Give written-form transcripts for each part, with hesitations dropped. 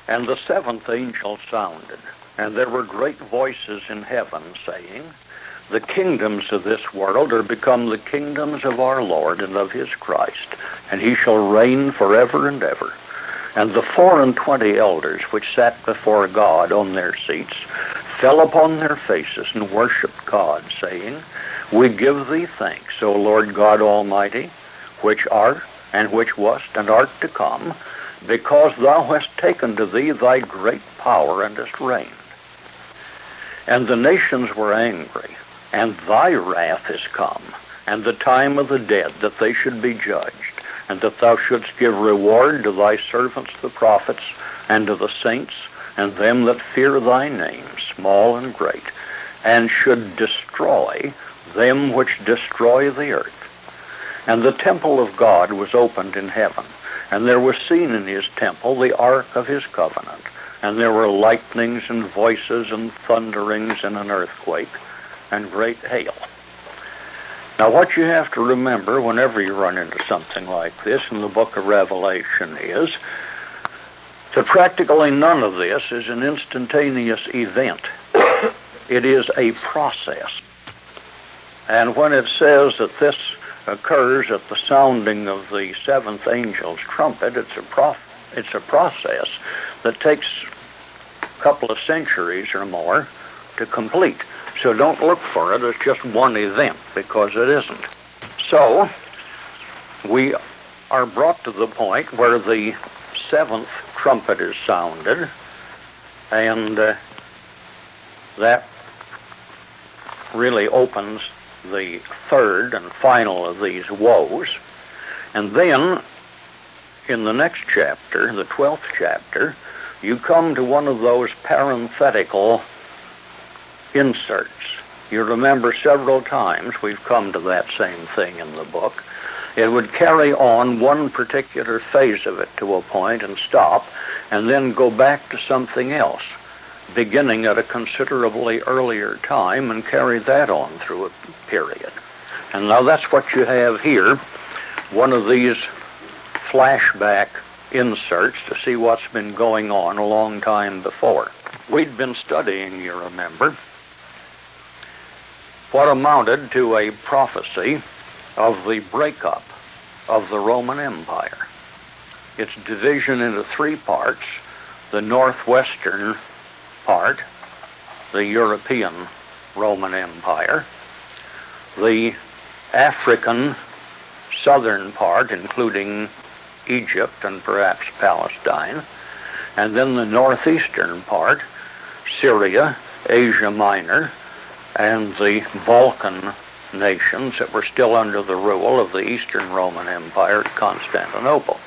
And the seventh angel sounded, and there were great voices in heaven, saying, The kingdoms of this world are become the kingdoms of our Lord and of his Christ, and he shall reign forever and ever. And the 24 elders which sat before God on their seats fell upon their faces and worshipped God, saying, We give thee thanks, O Lord God Almighty, which art, and which wast, and art to come, because thou hast taken to thee thy great power, and hast reigned. And the nations were angry, and thy wrath is come, and the time of the dead, that they should be judged, and that thou shouldst give reward to thy servants the prophets, and to the saints, and them that fear thy name, small and great, and should destroy them which destroy the earth. And the temple of God was opened in heaven, and there was seen in his temple the ark of his covenant, and there were lightnings and voices and thunderings and an earthquake and great hail. Now what you have to remember whenever you run into something like this in the book of Revelation is that practically none of this is an instantaneous event. It is a process. And when it says that this occurs at the sounding of the seventh angel's trumpet, it's a process that takes a couple of centuries or more to complete. So don't look for it as just one event, because it isn't. So we are brought to the point where the seventh trumpet is sounded, and that really opens the third and final of these woes. And then in the next chapter, the 12th chapter, you come to one of those parenthetical inserts. You remember several times we've come to that same thing in the book. It would carry on one particular phase of it to a point and stop, and then go back to something else, beginning at a considerably earlier time and carry that on through a period. And now that's what you have here, one of these flashback inserts to see what's been going on a long time before. We'd been studying, you remember, what amounted to a prophecy of the breakup of the Roman Empire. Its division into three parts: the northwestern part, the European Roman Empire, the African southern part, including Egypt and perhaps Palestine, and then the northeastern part, Syria, Asia Minor, and the Balkan nations that were still under the rule of the Eastern Roman Empire at Constantinople.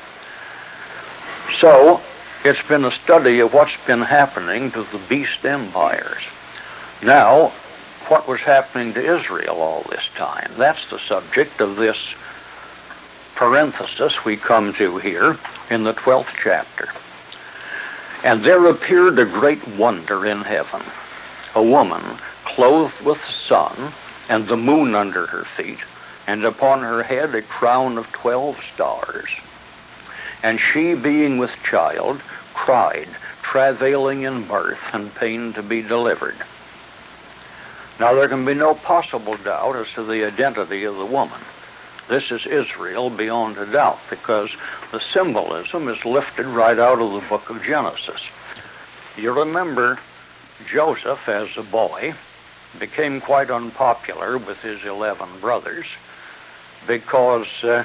So it's been a study of what's been happening to the beast empires. Now, what was happening to Israel all this time? That's the subject of this parenthesis we come to here in the 12th chapter. And there appeared a great wonder in heaven, a woman clothed with the sun, and the moon under her feet, and upon her head a crown of 12 stars. And she, being with child, cried, travailing in birth, and pain to be delivered. Now there can be no possible doubt as to the identity of the woman. This is Israel beyond a doubt, because the symbolism is lifted right out of the book of Genesis. You remember Joseph, as a boy, became quite unpopular with his 11 brothers because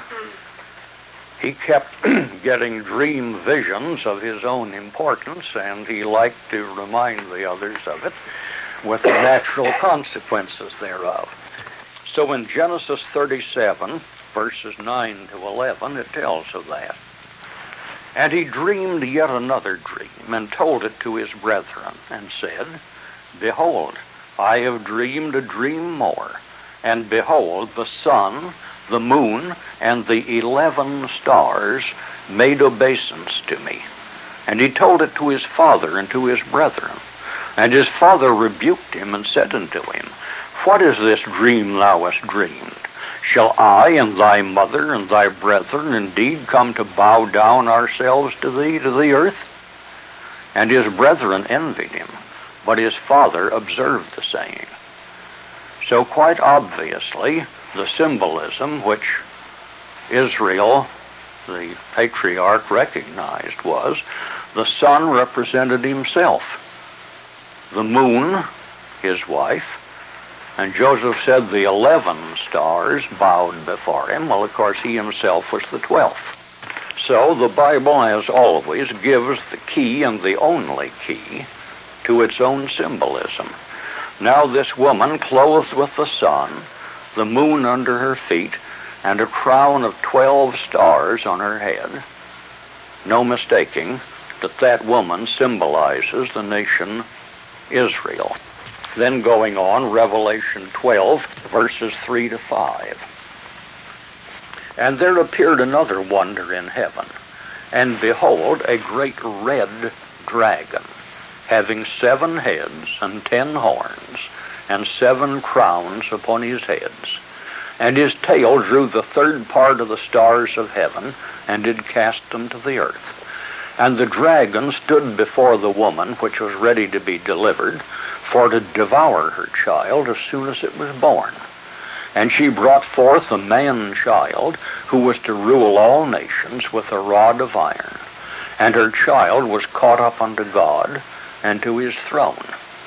he kept getting dream visions of his own importance, and he liked to remind the others of it with the natural consequences thereof. So in Genesis 37, verses 9 to 11, it tells of that. And he dreamed yet another dream, and told it to his brethren, and said, Behold, I have dreamed a dream more, and behold, the sun, the moon, and the 11 stars made obeisance to me. And he told it to his father and to his brethren. And his father rebuked him, and said unto him, What is this dream thou hast dreamed? Shall I and thy mother and thy brethren indeed come to bow down ourselves to thee to the earth? and his brethren envied him, but his father observed the saying. So quite obviously, the symbolism which Israel, the patriarch, recognized was the sun represented himself, the moon, his wife, and Joseph said the 11 stars bowed before him. Well, of course, he himself was the 12th. So the Bible, as always, gives the key and the only key to its own symbolism. Now this woman, clothed with the sun, the moon under her feet, and a crown of 12 stars on her head, no mistaking that woman symbolizes the nation Israel. Then going on, Revelation 12, verses 3 to 5. And there appeared another wonder in heaven, and behold, a great red dragon, having 7 heads and 10 horns, and 7 crowns upon his heads. And his tail drew the 3rd part of the stars of heaven, and did cast them to the earth. And the dragon stood before the woman, which was ready to be delivered, for to devour her child as soon as it was born. And she brought forth a man-child, who was to rule all nations with a rod of iron. And her child was caught up unto God, and to his throne.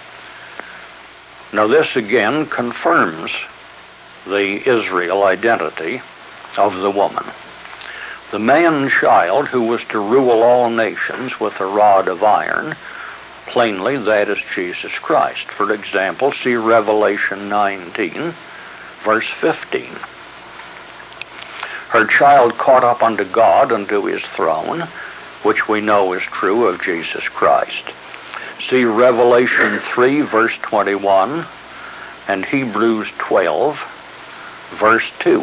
Now this again confirms the Israel identity of the woman. The man-child who was to rule all nations with a rod of iron, plainly that is Jesus Christ. For example, see Revelation 19, verse 15. Her child caught up unto God, unto his throne, which we know is true of Jesus Christ. See Revelation 3, verse 21, and Hebrews 12, verse 2.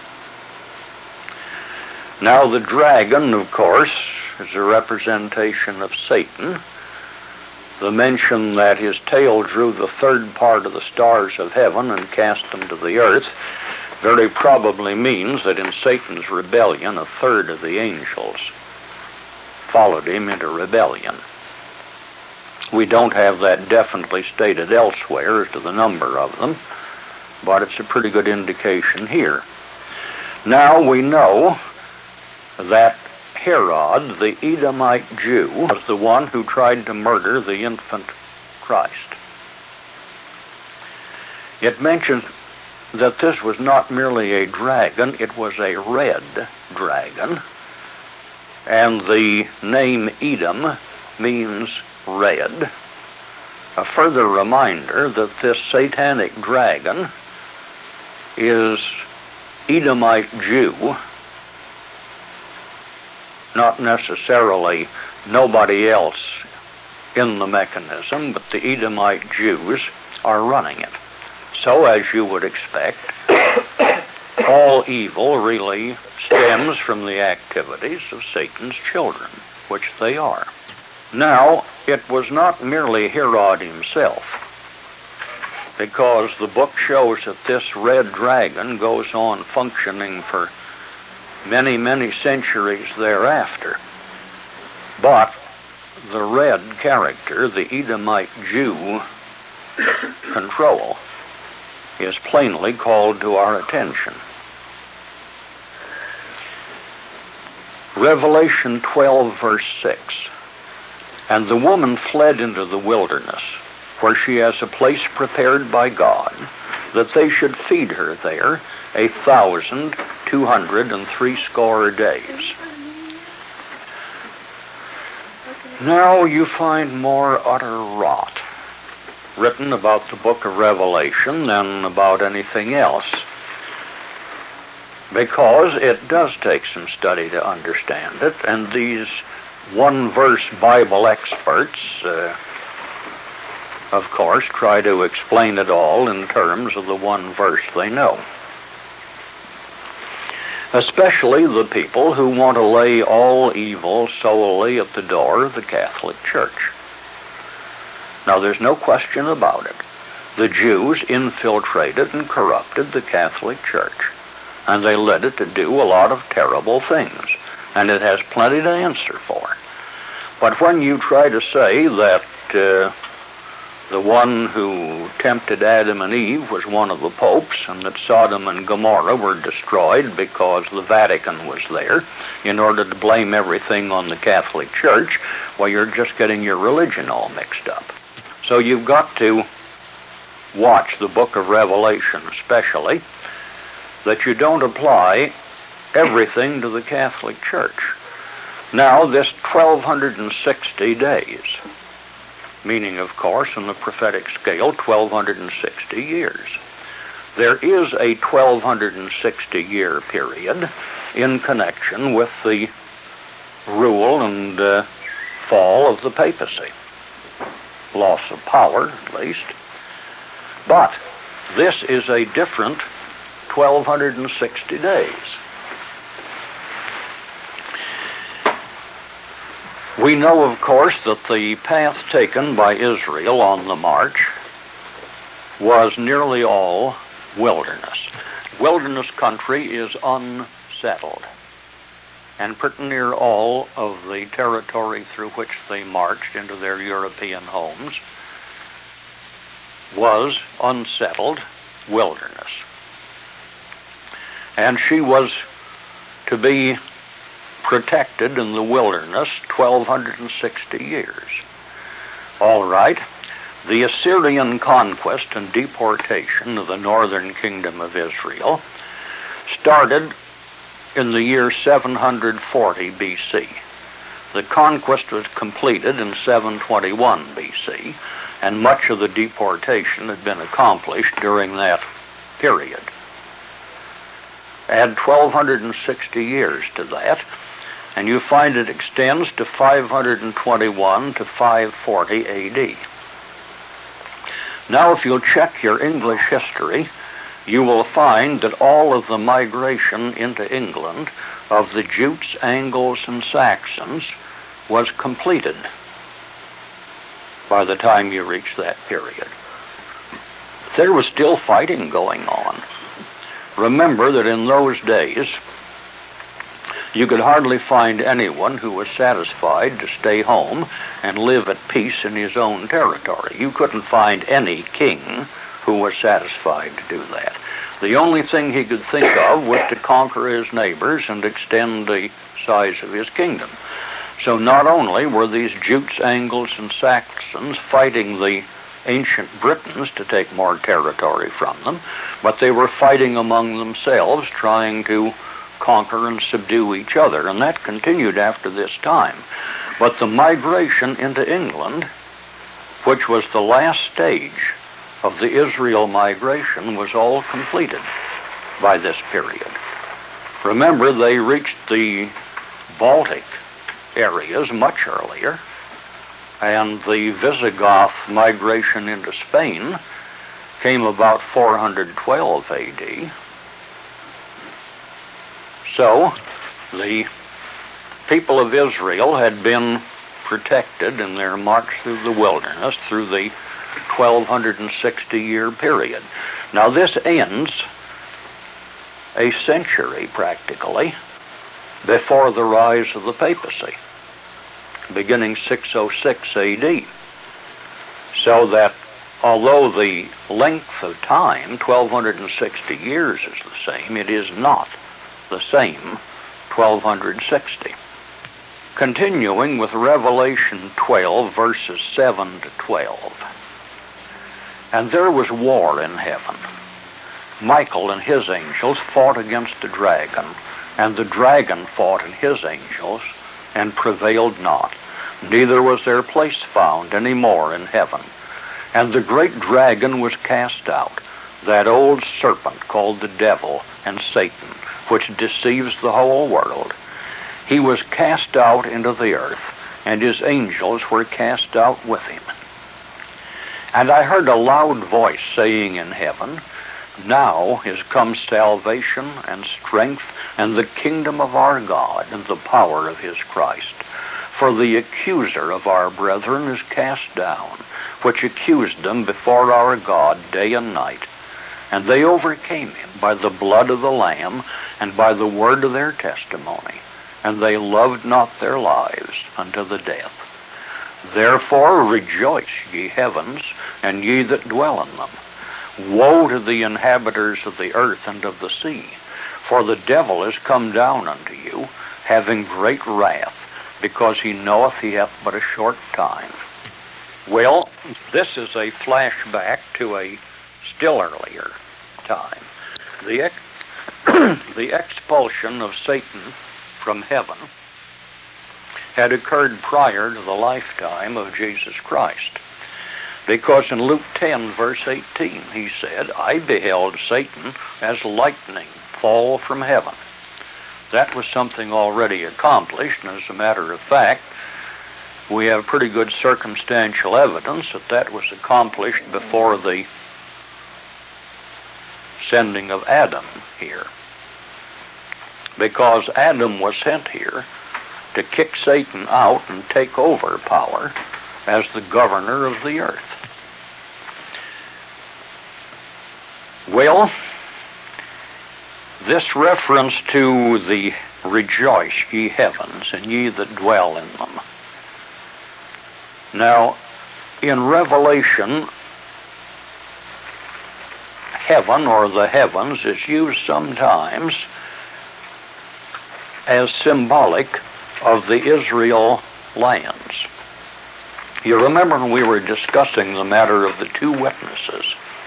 Now the dragon, of course, is a representation of Satan. The mention that his tail drew the 3rd part of the stars of heaven and cast them to the earth very probably means that in Satan's rebellion, 1/3 of the angels followed him into rebellion. We don't have that definitely stated elsewhere as to the number of them, but it's a pretty good indication here. Now we know that Herod, the Edomite Jew, was the one who tried to murder the infant Christ. It mentions that this was not merely a dragon, it was a red dragon, and the name Edom means red. A further reminder that this satanic dragon is Edomite Jew, not necessarily nobody else in the mechanism, but the Edomite Jews are running it. So, as you would expect, all evil really stems from the activities of Satan's children, which they are. Now, it was not merely Herod himself, because the book shows that this red dragon goes on functioning for many, many centuries thereafter. But the red character, the Edomite Jew control, is plainly called to our attention. Revelation 12, verse 6. And the woman fled into the wilderness, where she has a place prepared by God, that they should feed her there 1,260 days. Now you find more utter rot written about the book of Revelation than about anything else, because it does take some study to understand it, and these one-verse Bible experts, of course, try to explain it all in terms of the one verse they know. Especially the people who want to lay all evil solely at the door of the Catholic Church. Now, there's no question about it. The Jews infiltrated and corrupted the Catholic Church, and they led it to do a lot of terrible things, and it has plenty to answer for. But when you try to say that the one who tempted Adam and Eve was one of the popes, and that Sodom and Gomorrah were destroyed because the Vatican was there, in order to blame everything on the Catholic Church, well, you're just getting your religion all mixed up. So you've got to watch the book of Revelation especially, that you don't apply everything to the Catholic Church. Now, this 1,260 days, meaning, of course, in the prophetic scale, 1,260 years. There is a 1,260-year period in connection with the rule and fall of the papacy. Loss of power, at least. But this is a different 1,260 days. We know, of course, that the path taken by Israel on the march was nearly all wilderness. Wilderness country is unsettled, and pretty near all of the territory through which they marched into their European homes was unsettled wilderness. And she was to be protected in the wilderness 1,260 years. All right, the Assyrian conquest and deportation of the northern kingdom of Israel started in the year 740 BC. The conquest was completed in 721 BC, and much of the deportation had been accomplished during that period. Add 1,260 years to that, and you find it extends to 521 to 540 AD. Now, if you'll check your English history, you will find that all of the migration into England of the Jutes, Angles, and Saxons was completed by the time you reach that period. There was still fighting going on. Remember that in those days, you could hardly find anyone who was satisfied to stay home and live at peace in his own territory. You couldn't find any king who was satisfied to do that. The only thing he could think of was to conquer his neighbors and extend the size of his kingdom. So not only were these Jutes, Angles, and Saxons fighting the ancient Britons to take more territory from them, but they were fighting among themselves, trying to conquer and subdue each other, and that continued after this time. But the migration into England, which was the last stage of the Israel migration, was all completed by this period. Remember, they reached the Baltic areas much earlier, and the Visigoth migration into Spain came about 412 AD. So, the people of Israel had been protected in their march through the wilderness through the 1,260-year period. Now, this ends a century, practically, before the rise of the papacy, beginning 606 AD. So that although the length of time, 1,260 years, is the same, it is not the same 1,260. Continuing with Revelation 12, verses 7 to 12. And there was war in heaven. Michael and his angels fought against the dragon, and the dragon fought and his angels, and prevailed not. Neither was their place found any more in heaven. And the great dragon was cast out, that old serpent called the devil and Satan, which deceives the whole world. He was cast out into the earth, and his angels were cast out with him. And I heard a loud voice saying in heaven, Now is come salvation and strength and the kingdom of our God and the power of his Christ. For the accuser of our brethren is cast down, which accused them before our God day and night. And they overcame him by the blood of the Lamb and by the word of their testimony. And they loved not their lives unto the death. Therefore rejoice, ye heavens, and ye that dwell in them. Woe to the inhabitants of the earth and of the sea, for the devil is come down unto you, having great wrath, because he knoweth he hath but a short time. Well, this is a flashback to a still earlier time. The expulsion of Satan from heaven had occurred prior to the lifetime of Jesus Christ. Because in Luke 10, verse 18, he said, I beheld Satan as lightning fall from heaven. That was something already accomplished, and as a matter of fact, we have pretty good circumstantial evidence that that was accomplished before the sending of Adam here. Because Adam was sent here to kick Satan out and take over power as the governor of the earth. Well, this reference to the rejoice, ye heavens, and ye that dwell in them. Now, in Revelation, heaven or the heavens is used sometimes as symbolic of the Israel lands. You remember when we were discussing the matter of the two witnesses?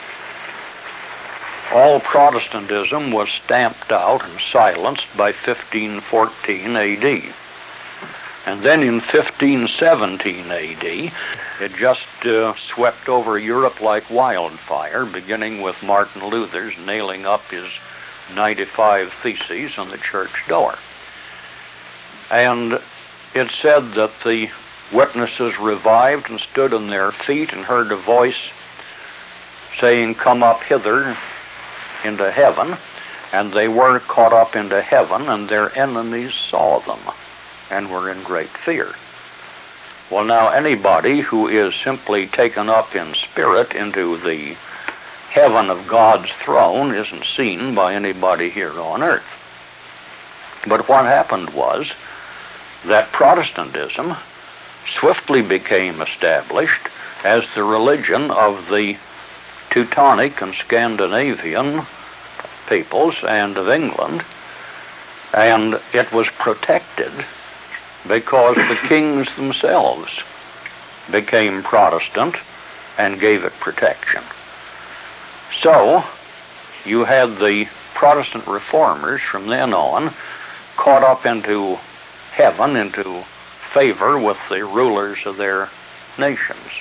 All Protestantism was stamped out and silenced by 1514 AD. And then in 1517 AD, it just swept over Europe like wildfire, beginning with Martin Luther's nailing up his 95 Theses on the church door. And it said that the witnesses revived and stood on their feet and heard a voice saying, come up hither into heaven. And they were caught up into heaven, and their enemies saw them and were in great fear. Well, now, anybody who is simply taken up in spirit into the heaven of God's throne isn't seen by anybody here on earth. But what happened was that Protestantism swiftly became established as the religion of the Teutonic and Scandinavian peoples and of England, and it was protected because the kings themselves became Protestant and gave it protection. So, you had the Protestant reformers from then on caught up into heaven, into favor with the rulers of their nations.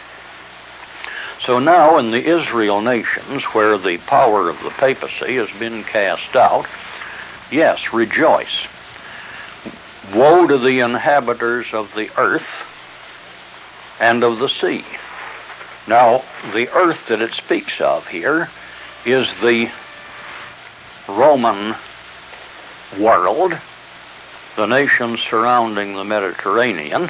So now in the Israel nations, where the power of the papacy has been cast out, yes, rejoice. Woe to the inhabitants of the earth and of the sea. Now, the earth that it speaks of here is the Roman world, the nations surrounding the Mediterranean,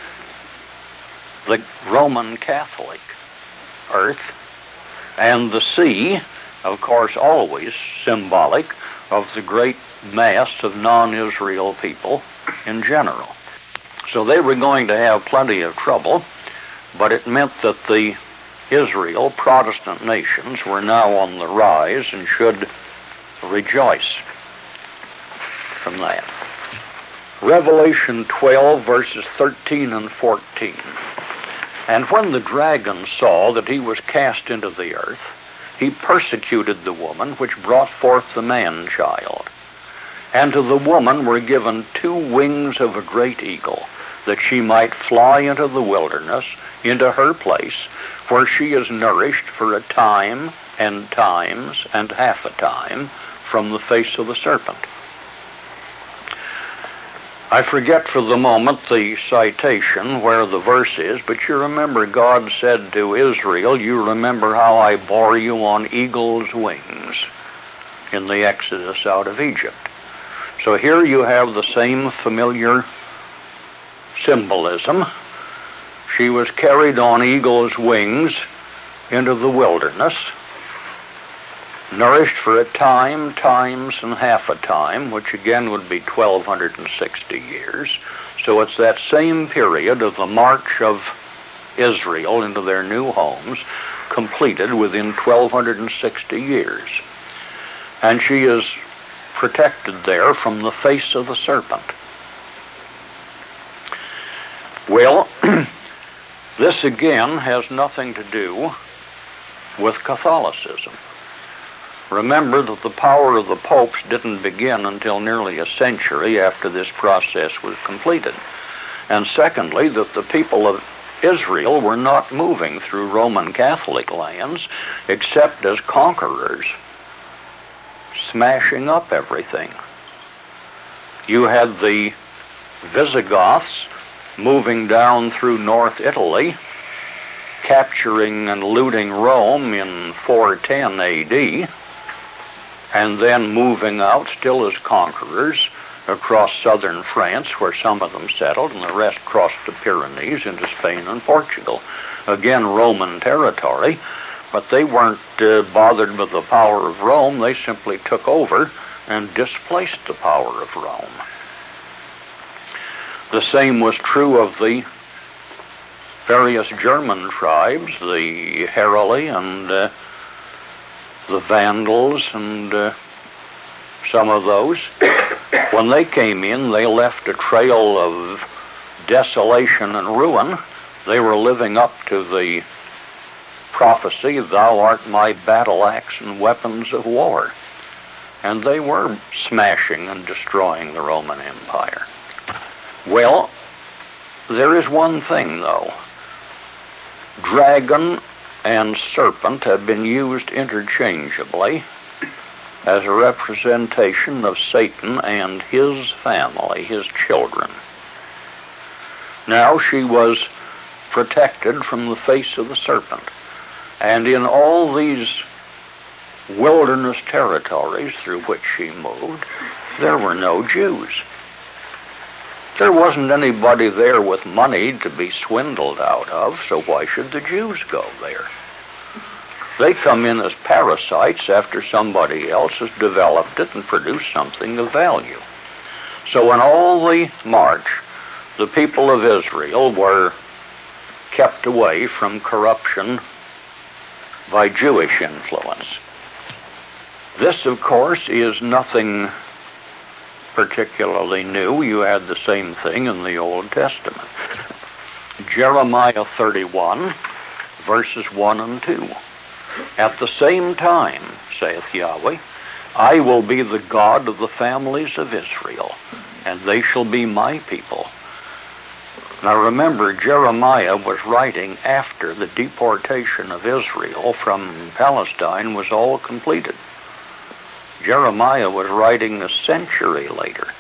the Roman Catholic earth, and the sea, of course, always symbolic of the great mass of non-Israel people in general. So they were going to have plenty of trouble, but it meant that the Israel Protestant nations were now on the rise and should rejoice from that. Revelation 12, verses 13 and 14. And when the dragon saw that he was cast into the earth, he persecuted the woman which brought forth the man-child. And to the woman were given 2 wings of a great eagle, that she might fly into the wilderness, into her place, where she is nourished for a time and times and half a time from the face of the serpent. I forget for the moment the citation where the verse is, but you remember God said to Israel, you remember how I bore you on eagle's wings in the Exodus out of Egypt. So here you have the same familiar symbolism. She was carried on eagle's wings into the wilderness, nourished for a time, times, and half a time, which again would be 1,260 years. So it's that same period of the march of Israel into their new homes, completed within 1,260 years. And she is protected there from the face of the serpent. Well, this again has nothing to do with Catholicism. Remember that the power of the popes didn't begin until nearly a century after this process was completed. And secondly, that the people of Israel were not moving through Roman Catholic lands except as conquerors, smashing up everything. You had the Visigoths moving down through North Italy, capturing and looting Rome in 410 AD, and then moving out still as conquerors across southern France, where some of them settled, and the rest crossed the Pyrenees into Spain and Portugal. Again, Roman territory, but they weren't bothered with the power of Rome. They simply took over and displaced the power of Rome. The same was true of the various German tribes, the Heruli and the Vandals and some of those. When they came in, they left a trail of desolation and ruin. They were living up to the prophecy, "Thou art my battle axe and weapons of war." And they were smashing and destroying the Roman Empire. Well, there is one thing, though. Dragon and serpent have been used interchangeably as a representation of Satan and his family, his children. Now she was protected from the face of the serpent. And in all these wilderness territories through which she moved, there were no Jews. There wasn't anybody there with money to be swindled out of, so why should the Jews go there? They come in as parasites after somebody else has developed it and produced something of value. So in all the march, the people of Israel were kept away from corruption by Jewish influence. This, of course, is nothing particularly new. You had the same thing in the Old Testament. Jeremiah 31, verses 1 and 2. At the same time, saith Yahweh, I will be the God of the families of Israel, and they shall be my people. Now remember, Jeremiah was writing after the deportation of Israel from Palestine was all completed. Jeremiah was writing a century later.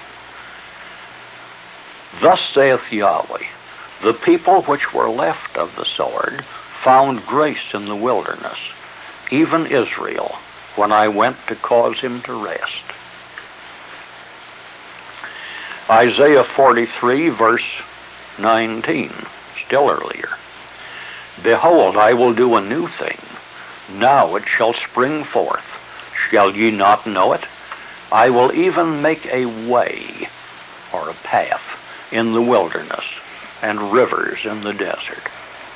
Thus saith Yahweh, the people which were left of the sword found grace in the wilderness, even Israel, when I went to cause him to rest. Isaiah 43, verse 19, still earlier. Behold, I will do a new thing. Now it shall spring forth. Shall ye not know it? I will even make a way, or a path, in the wilderness, and rivers in the desert.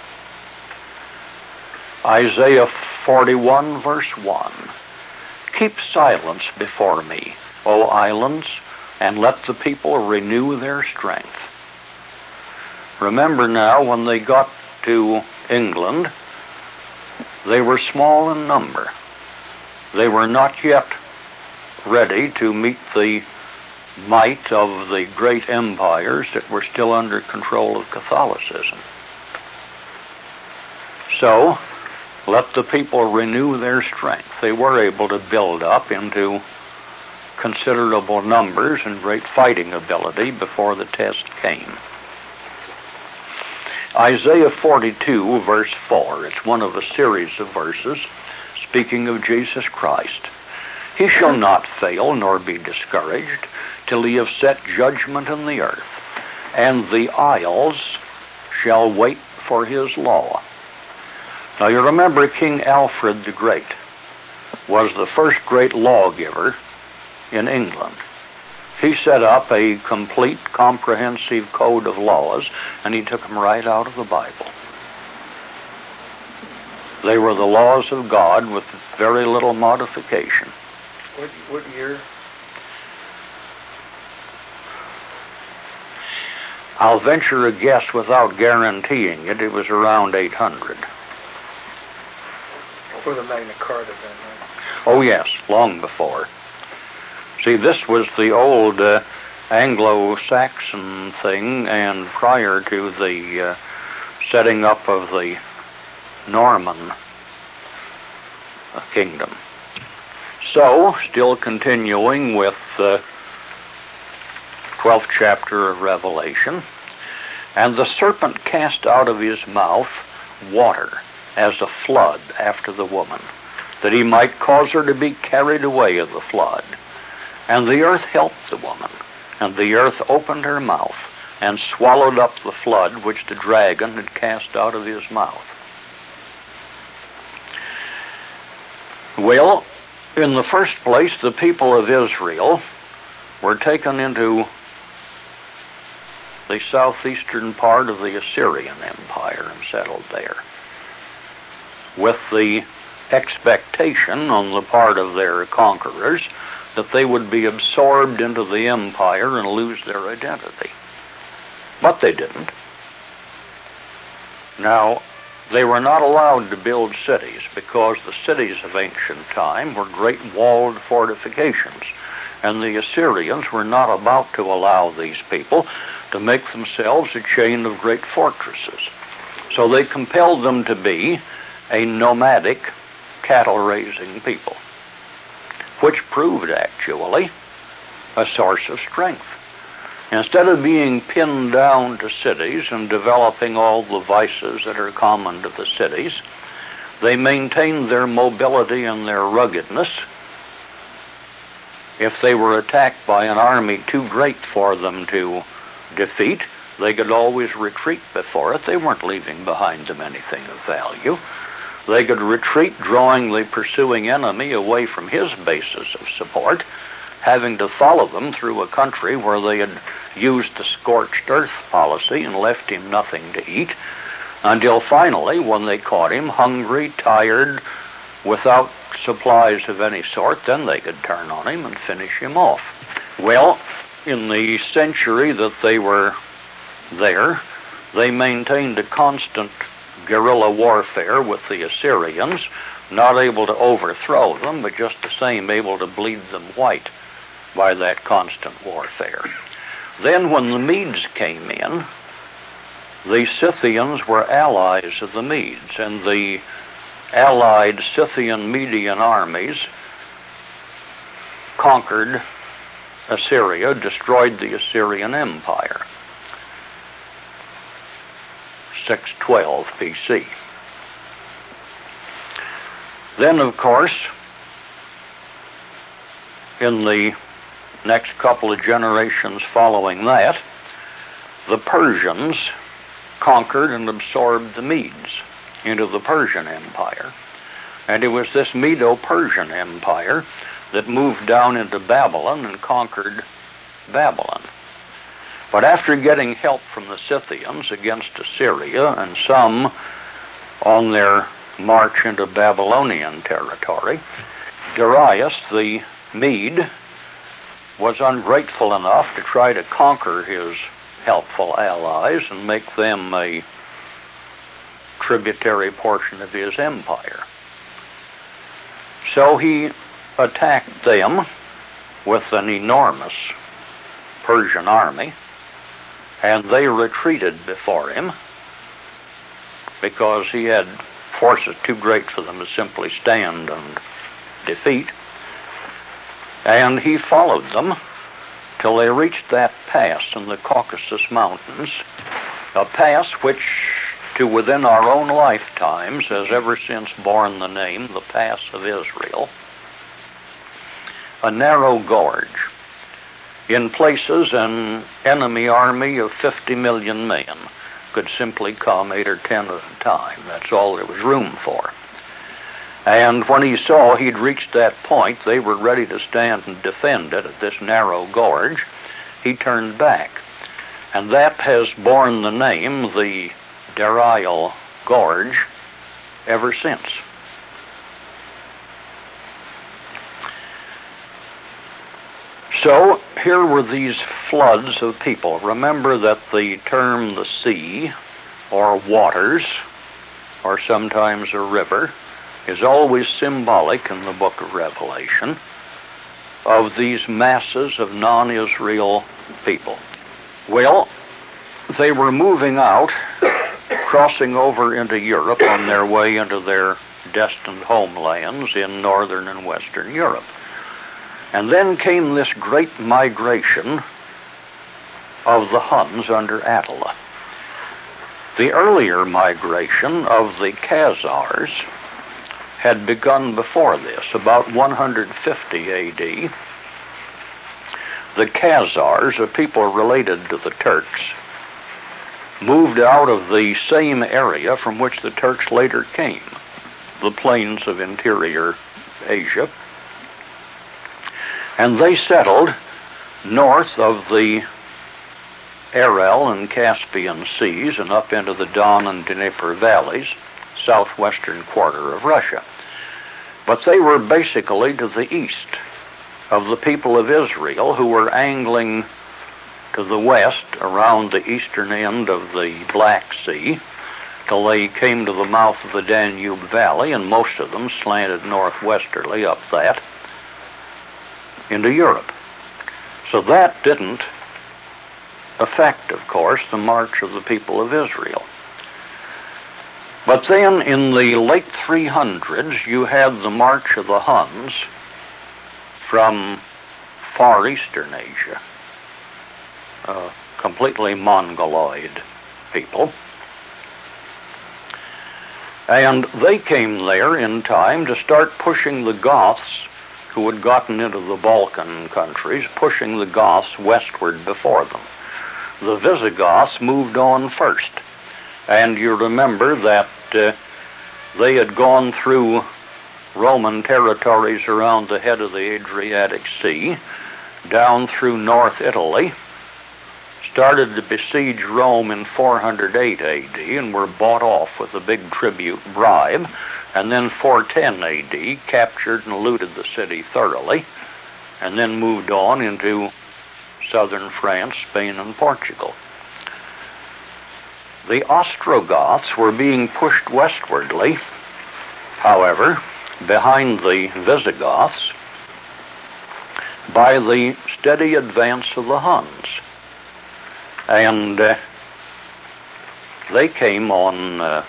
Isaiah 41, verse 1. Keep silence before me, O islands, and let the people renew their strength. Remember now, when they got to England, they were small in number. They were not yet ready to meet the might of the great empires that were still under control of Catholicism. So, let the people renew their strength. They were able to build up into considerable numbers and great fighting ability before the test came. Isaiah 42, verse 4. It's one of a series of verses speaking of Jesus Christ. He shall not fail nor be discouraged till he have set judgment in the earth, and the isles shall wait for his law. Now you remember King Alfred the Great. was the first great lawgiver in England. He set up a complete, comprehensive code of laws, and he took them right out of the Bible. They were the laws of God with very little modification. What year? I'll venture a guess without guaranteeing it. It was around 800. Before the Magna Carta, then, right? Oh, yes, long before. See, this was the old Anglo-Saxon thing, and prior to the setting up of the Norman kingdom. So, still continuing with the 12th chapter of Revelation, and the serpent cast out of his mouth water as a flood after the woman, that he might cause her to be carried away of the flood. And the earth helped the woman, and the earth opened her mouth and swallowed up the flood which the dragon had cast out of his mouth. Well, in the first place, the people of Israel were taken into the southeastern part of the Assyrian Empire and settled there, with the expectation on the part of their conquerors that they would be absorbed into the empire and lose their identity. But they didn't. Now, they were not allowed to build cities because the cities of ancient time were great walled fortifications, and the Assyrians were not about to allow these people to make themselves a chain of great fortresses. So they compelled them to be a nomadic, cattle-raising people, which proved actually a source of strength. Instead of being pinned down to cities and developing all the vices that are common to the cities, they maintained their mobility and their ruggedness. If they were attacked by an army too great for them to defeat, they could always retreat before it. They weren't leaving behind them anything of value. They could retreat, drawing the pursuing enemy away from his basis of support, having to follow them through a country where they had used the scorched earth policy and left him nothing to eat, until finally, when they caught him hungry, tired, without supplies of any sort, then they could turn on him and finish him off. Well, in the century that they were there, they maintained a constant guerrilla warfare with the Assyrians, not able to overthrow them, but just the same able to bleed them white by that constant warfare. Then when the Medes came in, the Scythians were allies of the Medes, and the allied Scythian-Median armies conquered Assyria, destroyed the Assyrian Empire. 612 BC. Then, of course, in the next couple of generations following that, the Persians conquered and absorbed the Medes into the Persian Empire. And it was this Medo-Persian Empire that moved down into Babylon and conquered Babylon. But after getting help from the Scythians against Assyria, and some on their march into Babylonian territory, Darius the Mede was ungrateful enough to try to conquer his helpful allies and make them a tributary portion of his empire. So he attacked them with an enormous Persian army, and they retreated before him because he had forces too great for them to simply stand and defeat. And he followed them till they reached that pass in the Caucasus Mountains, a pass which, to within our own lifetimes, has ever since borne the name, the Pass of Israel. A narrow gorge. In places, an enemy army of 50 million men could simply come 8 or 10 at a time. That's all there was room for. And when he saw he'd reached that point, they were ready to stand and defend it at this narrow gorge, he turned back. And that has borne the name, the Deir Gorge, ever since. So here were these floods of people. Remember that the term the sea, or waters, or sometimes a river, is always symbolic in the book of Revelation of these masses of non-Israel people. Well, they were moving out, crossing over into Europe on their way into their destined homelands in northern and western Europe. And then came this great migration of the Huns under Attila. The earlier migration of the Khazars had begun before this, about 150 A.D. The Khazars, a people related to the Turks, moved out of the same area from which the Turks later came, the plains of interior Asia, and they settled north of the Aral and Caspian seas and up into the Don and Dnieper valleys, southwestern quarter of Russia. But they were basically to the east of the people of Israel, who were angling to the west around the eastern end of the Black Sea till they came to the mouth of the Danube Valley, and most of them slanted northwesterly up that into Europe. So that didn't affect, of course, the march of the people of Israel. But then in the late 300s, you had the march of the Huns from far eastern Asia, completely Mongoloid people. And they came there in time to start pushing the Goths, who had gotten into the Balkan countries, pushing the Goths westward before them. The Visigoths moved on first. And you remember that they had gone through Roman territories around the head of the Adriatic Sea, down through North Italy, started to besiege Rome in 408 A.D. and were bought off with a big tribute bribe, and then 410 A.D. captured and looted the city thoroughly, and then moved on into southern France, Spain, and Portugal. The Ostrogoths were being pushed westwardly, however, behind the Visigoths, by the steady advance of the Huns. And they came on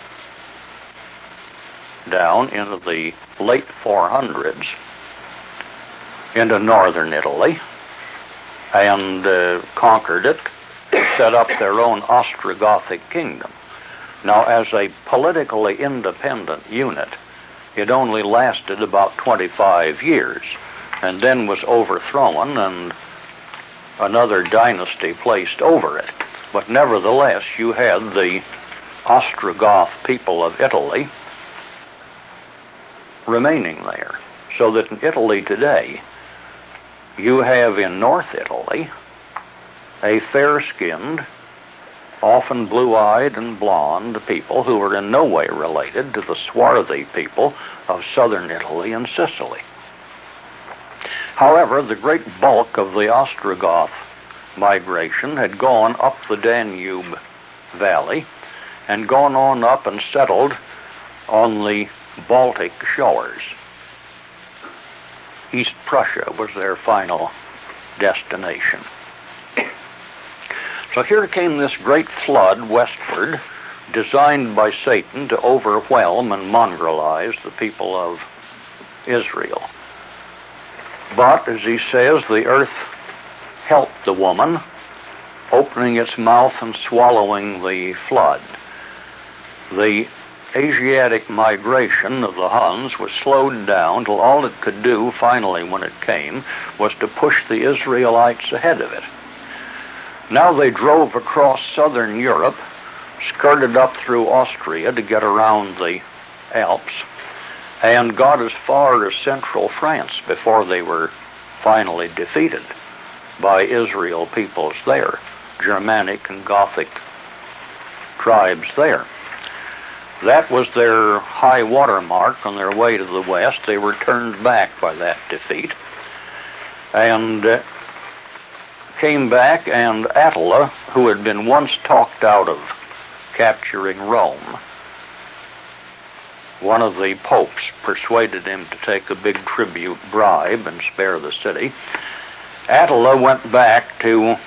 down into the late 400s into northern Italy and conquered it, set up their own Ostrogothic kingdom. Now, as a politically independent unit, it only lasted about 25 years and then was overthrown and another dynasty placed over it. But nevertheless, you had the Ostrogoth people of Italy remaining there. So that in Italy today, you have in North Italy a fair-skinned, often blue-eyed and blonde people who are in no way related to the swarthy people of southern Italy and Sicily. However, the great bulk of the Ostrogoth migration had gone up the Danube Valley and gone on up and settled on the Baltic shores. East Prussia was their final destination. So here came this great flood westward, designed by Satan to overwhelm and mongrelize the people of Israel. But, as he says, the earth helped the woman, opening its mouth and swallowing the flood. The Asiatic migration of the Huns was slowed down till all it could do, finally, when it came, was to push the Israelites ahead of it. Now they drove across southern Europe, skirted up through Austria to get around the Alps, and got as far as central France before they were finally defeated by Israel peoples there, Germanic and Gothic tribes there. That was their high water mark on their way to the west. They were turned back by that defeat and came back, and Attila, who had been once talked out of capturing Rome, one of the popes persuaded him to take a big tribute bribe and spare the city. Attila went back to,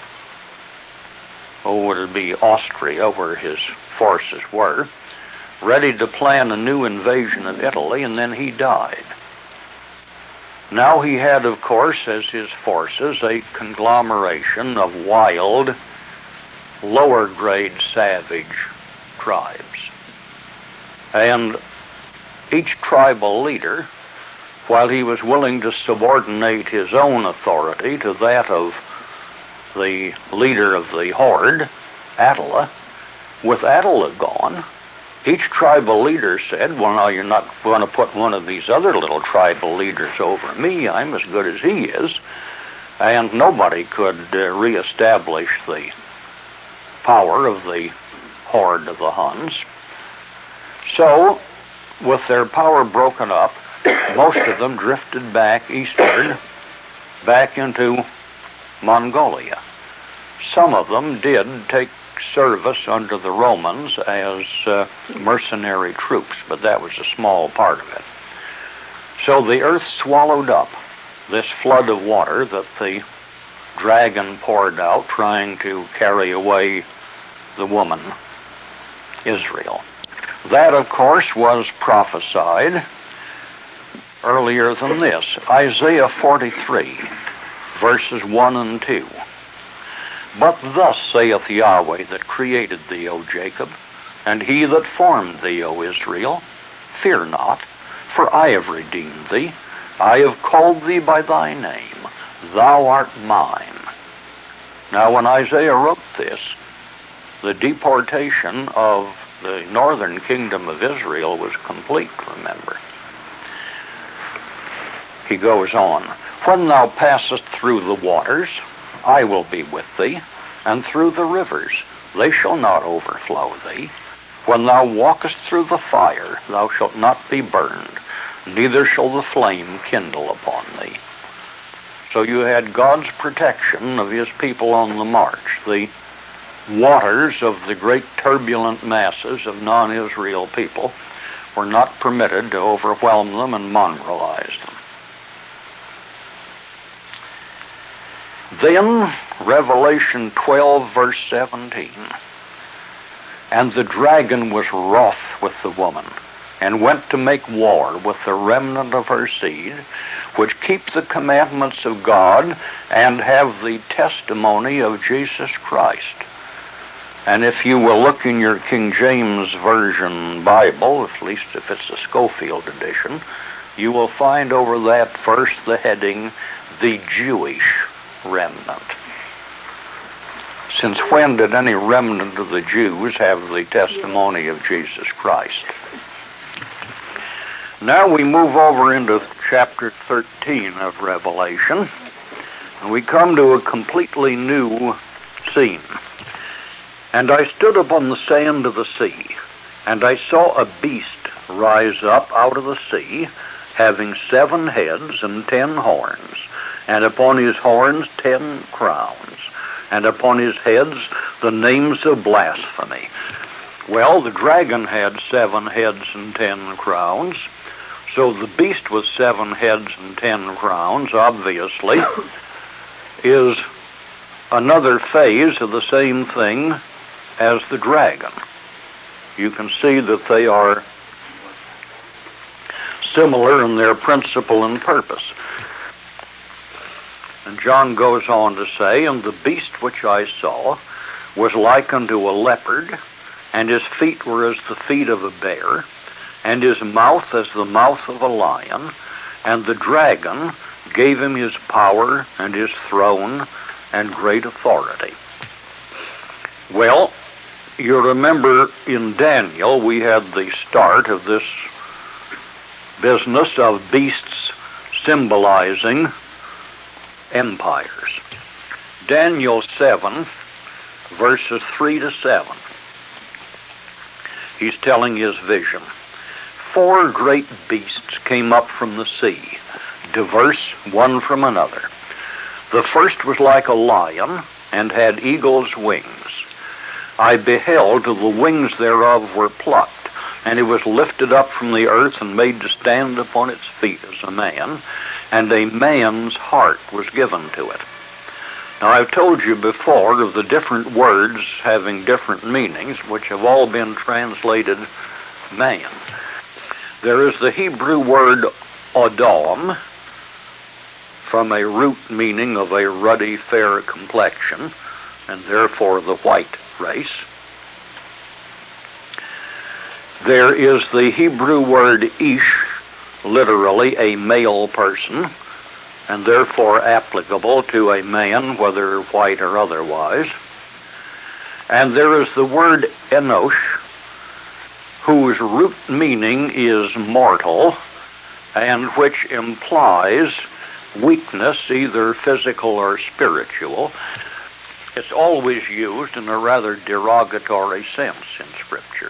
it'd be Austria, where his forces were, ready to plan a new invasion of Italy, and then he died. Now he had, of course, as his forces, a conglomeration of wild, lower-grade savage tribes. And each tribal leader, while he was willing to subordinate his own authority to that of the leader of the horde, Attila, with Attila gone, each tribal leader said, well, now you're not going to put one of these other little tribal leaders over me. I'm as good as he is. And nobody could reestablish the power of the horde of the Huns. So, with their power broken up, most of them drifted back eastward, back into Mongolia. Some of them did take service under the Romans as mercenary troops, but that was a small part of it. So the earth swallowed up this flood of water that the dragon poured out, trying to carry away the woman, Israel. That, of course, was prophesied earlier than this. Isaiah 43, verses 1 and 2. But thus saith Yahweh that created thee, O Jacob, and he that formed thee, O Israel, fear not, for I have redeemed thee. I have called thee by thy name. Thou art mine. Now, when Isaiah wrote this, the deportation of the northern kingdom of Israel was complete, remember. He goes on, when thou passest through the waters, I will be with thee, and through the rivers, they shall not overflow thee. When thou walkest through the fire, thou shalt not be burned, neither shall the flame kindle upon thee. So you had God's protection of his people on the march. The waters of the great turbulent masses of non-Israel people were not permitted to overwhelm them and mongrelize them. Then, Revelation 12, verse 17. And the dragon was wroth with the woman, and went to make war with the remnant of her seed, which keep the commandments of God, and have the testimony of Jesus Christ. And if you will look in your King James Version Bible, at least if it's a Schofield edition, you will find over that verse the heading, the Jewish remnant. Since when did any remnant of the Jews have the testimony of Jesus Christ? Now we move over into chapter 13 of Revelation, and we come to a completely new scene. And I stood upon the sand of the sea, and I saw a beast rise up out of the sea, having 7 heads and 10 horns, and upon his horns 10 crowns, and upon his heads the names of blasphemy. Well, the dragon had 7 heads and 10 crowns, so the beast with 7 heads and 10 crowns, obviously, is another phase of the same thing as the dragon. You can see that they are similar in their principle and purpose. And John goes on to say, and the beast which I saw was like unto a leopard, and his feet were as the feet of a bear, and his mouth as the mouth of a lion, and the dragon gave him his power and his throne and great authority. Well, you remember in Daniel we had the start of this business of beasts symbolizing empires. Daniel 7, verses 3 to 7. He's telling his vision. 4 great beasts came up from the sea, diverse one from another. The first was like a lion, and had eagle's wings. I beheld, till the wings thereof were plucked, and it was lifted up from the earth, and made to stand upon its feet as a man, and a man's heart was given to it. Now, I've told you before of the different words having different meanings, which have all been translated man. There is the Hebrew word Adam, from a root meaning of a ruddy, fair complexion, and therefore the white race. There is the Hebrew word Ish, literally a male person, and therefore applicable to a man, whether white or otherwise. And there is the word Enosh, whose root meaning is mortal, and which implies weakness, either physical or spiritual. It's always used in a rather derogatory sense in Scripture.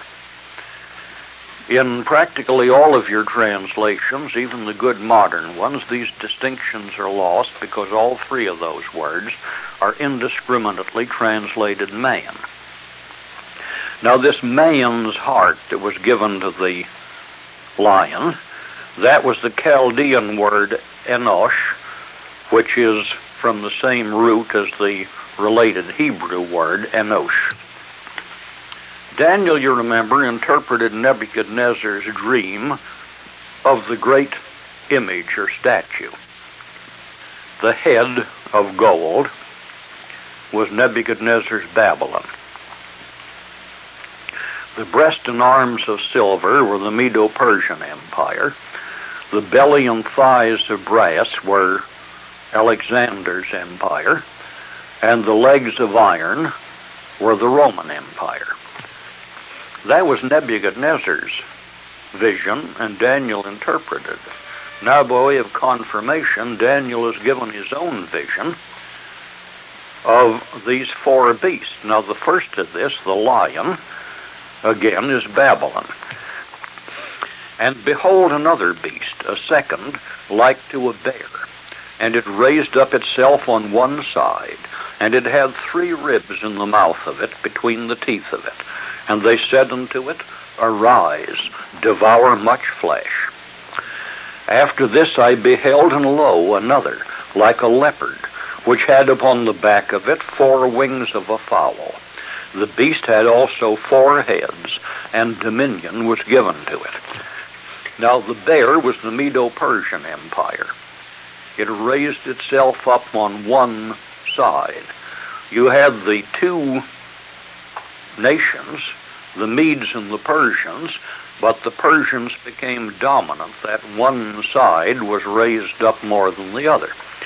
In practically all of your translations, even the good modern ones, these distinctions are lost because all 3 of those words are indiscriminately translated man. Now, this man's heart that was given to the lion, that was the Chaldean word Enosh, which is from the same root as the related Hebrew word Enosh. Daniel, you remember, interpreted Nebuchadnezzar's dream of the great image or statue. The head of gold was Nebuchadnezzar's Babylon. The breast and arms of silver were the Medo-Persian Empire. The belly and thighs of brass were Alexander's empire, and the legs of iron were the Roman Empire. That was Nebuchadnezzar's vision, and Daniel interpreted. Now, by way of confirmation, Daniel is given his own vision of these 4 beasts. Now, the first of this, the lion, again, is Babylon. And behold, another beast, a second, like to a bear. And it raised up itself on one side, and it had 3 ribs in the mouth of it, between the teeth of it. And they said unto it, Arise, devour much flesh. After this I beheld, and lo, another, like a leopard, which had upon the back of it 4 wings of a fowl. The beast had also 4 heads, and dominion was given to it. Now the bear was the Medo-Persian Empire. It raised itself up on one side. You had the 2 nations, the Medes and the Persians, but the Persians became dominant. That one side was raised up more than the other.